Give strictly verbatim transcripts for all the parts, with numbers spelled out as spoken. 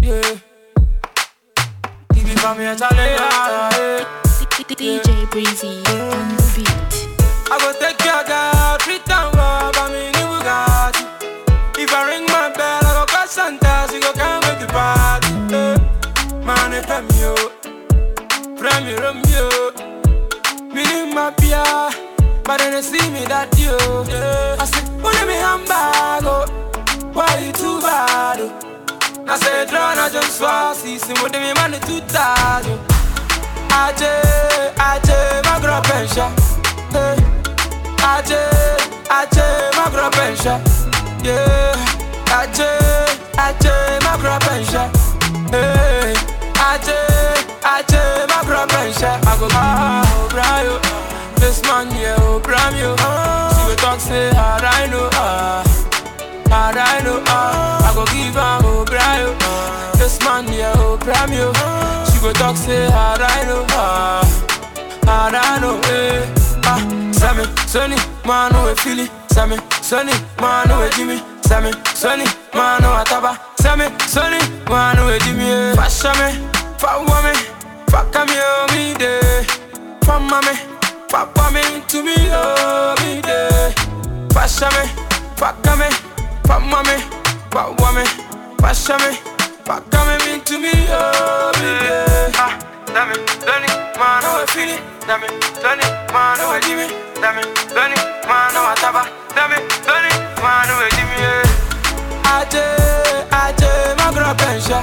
yeah. Give it for me a challenge, yeah. D J Breezy on the beat. I go take your girl, treat and rub, I'm in the Bugatti. If I ring my bell, I go call Santa, she go come with the party, yeah. Man, if I'm you, from you, from you. Me in my pia, but then they see me that you, yeah. I say, oh, let me handbag, oh. Why you too bad, oh? I say, draw na just swasi, see what they man too tired, oh. Aje, aje, my girl pensha, hey. Aje, aje, my girl pensha, yeah. Aje, aje, my girl pensha, hey. Aje, aje, my girl pensha. I go ah, Brian, this man yeah, oh, Bram you. She go talk say hard I know, ah, hard I know, ah. I go give her oh, Brian, this man yeah, oh, Bram you. She go talk say hard I know, ah, hard I know, eh. Ah, Sammy, Sonny, man who feel it. Sammy, Sonny, man who Jimmy. Sammy, Sonny, man who Ataba. Sammy, Sonny, man who Jimmy. Fashion me, fuck me, fuck me, oh me day. Fuck me, fuck me to me, oh me day. Fashion me, fuck me, fuck me, fuck me, fashion me, fuck me to me, oh me day. Ah, Sammy, Sonny, man who feel it. Sammy, Sonny, man who Jimmy. Sammy, Sonny, man who Ataba. Sammy, Sonny, man who Jimmy. Aje, aje, my girl pensha.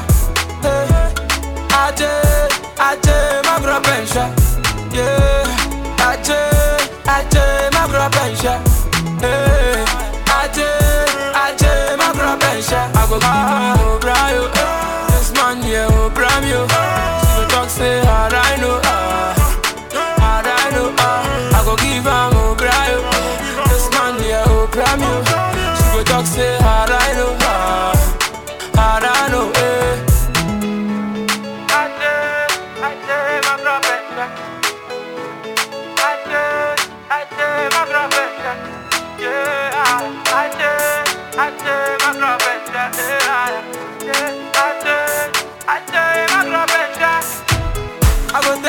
Aje, aje, my girl pensha. Yeah. Aje, aje, my girl pensha. Hey. Aje, aje, my girl pensha. I go ah, Brian, this man yeah, oh, Bram you. She go talk say hard I know, ah, hard I know, ah. I go give her oh, Brian, this man yeah, oh, Bram you. She go talk say hard I know, ah, hard I know, eh. Aje, aje, my girl pensha. Aje, aje, my girl pensha. Yeah, aje, aje, my girl pensha. Yeah, aje, aje, my girl pensha. I go